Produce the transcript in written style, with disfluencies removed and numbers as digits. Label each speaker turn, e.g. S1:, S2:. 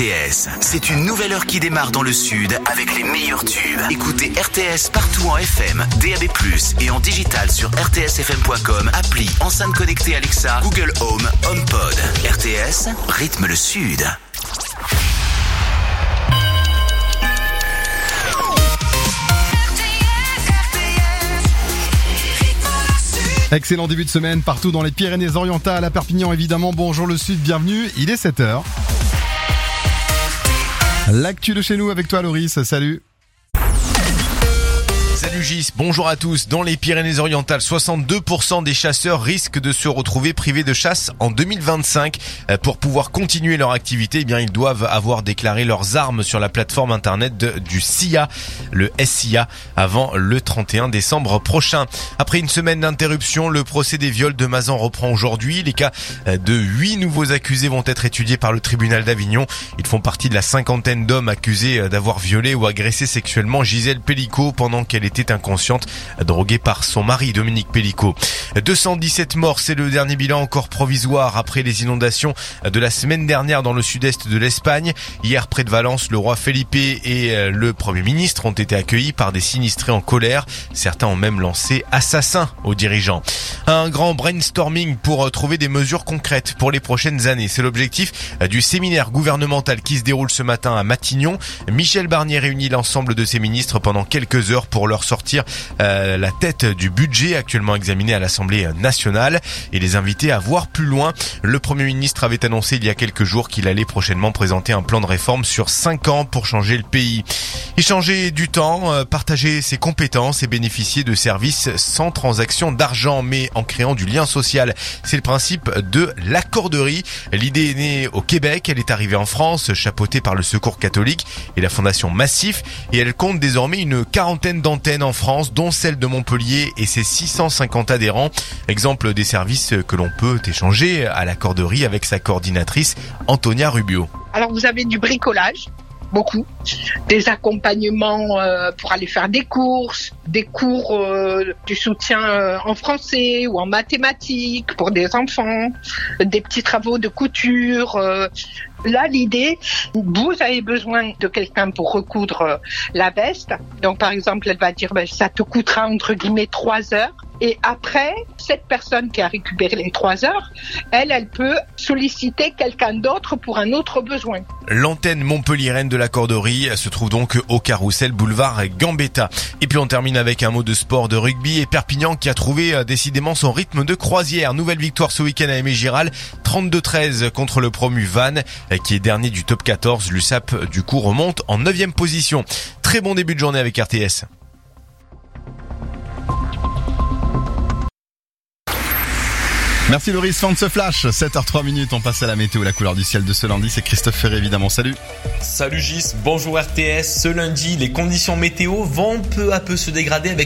S1: RTS. C'est une nouvelle heure qui démarre dans le sud avec les meilleurs tubes. Écoutez RTS partout en FM, DAB+, et en digital sur rtsfm.com, appli, enceinte connectée Alexa, Google Home, HomePod. RTS, rythme le sud.
S2: Excellent début de semaine partout dans les Pyrénées-Orientales, à Perpignan évidemment. Bonjour le Sud, bienvenue, il est 7h. L'actu de chez nous avec toi Loris, salut.
S3: Salut Gis, bonjour à tous. Dans les Pyrénées-Orientales, 62% des chasseurs risquent de se retrouver privés de chasse en 2025. Pour pouvoir continuer leur activité, eh bien, ils doivent avoir déclaré leurs armes sur la plateforme internet du SIA, le SIA, avant le 31 décembre prochain. Après une semaine d'interruption, le procès des viols de Mazan reprend aujourd'hui. Les cas de 8 nouveaux accusés vont être étudiés par le tribunal d'Avignon. Ils font partie de la cinquantaine d'hommes accusés d'avoir violé ou agressé sexuellement Gisèle Pellicot pendant qu'elle était inconsciente, droguée par son mari Dominique Pellicot. 217 morts, c'est le dernier bilan encore provisoire après les inondations de la semaine dernière dans le sud-est de l'Espagne. Hier, près de Valence, le roi Felipe et le Premier ministre ont été accueillis par des sinistrés en colère. Certains ont même lancé assassin aux dirigeants. Un grand brainstorming pour trouver des mesures concrètes pour les prochaines années. C'est l'objectif du séminaire gouvernemental qui se déroule ce matin à Matignon. Michel Barnier réunit l'ensemble de ses ministres pendant quelques heures pour leur sortir la tête du budget actuellement examiné à l'Assemblée nationale et les inviter à voir plus loin. Le Premier ministre avait annoncé il y a quelques jours qu'il allait prochainement présenter un plan de réforme sur 5 ans pour changer le pays. Échanger du temps, partager ses compétences et bénéficier de services sans transaction d'argent, mais en créant du lien social. C'est le principe de l'accorderie. L'idée est née au Québec, elle est arrivée en France, chapeautée par le Secours catholique et la Fondation Massif, et elle compte désormais une quarantaine d'antennes en France, dont celle de Montpellier et ses 650 adhérents. Exemple des services que l'on peut échanger à l'accorderie avec sa coordinatrice Antonia Rubio.
S4: Alors vous avez du bricolage, beaucoup, des accompagnements pour aller faire des courses, des cours du soutien en français ou en mathématiques pour des enfants, des petits travaux de couture. Là, l'idée, vous avez besoin de quelqu'un pour recoudre la veste. Donc, par exemple, elle va dire, ça te coûtera entre guillemets 3 heures. Et après, cette personne qui a récupéré les 3 heures, elle peut solliciter quelqu'un d'autre pour un autre besoin.
S3: L'antenne montpelliéraine de l'accorderie se trouve donc au Carrousel boulevard Gambetta. Et puis on termine avec un mot de sport de rugby et Perpignan qui a trouvé décidément son rythme de croisière. Nouvelle victoire ce week-end à Aimé-Giral, 32-13 contre le promu Vannes qui est dernier du top 14. L'USAP du coup remonte en 9e position. Très bon début de journée avec RTS.
S2: Merci Loris, fin de ce flash, 7h03, on passe à la météo, la couleur du ciel de ce lundi, c'est Christophe Ferré évidemment, salut.
S5: Salut Gis, bonjour RTS, ce lundi les conditions météo vont peu à peu se dégrader avec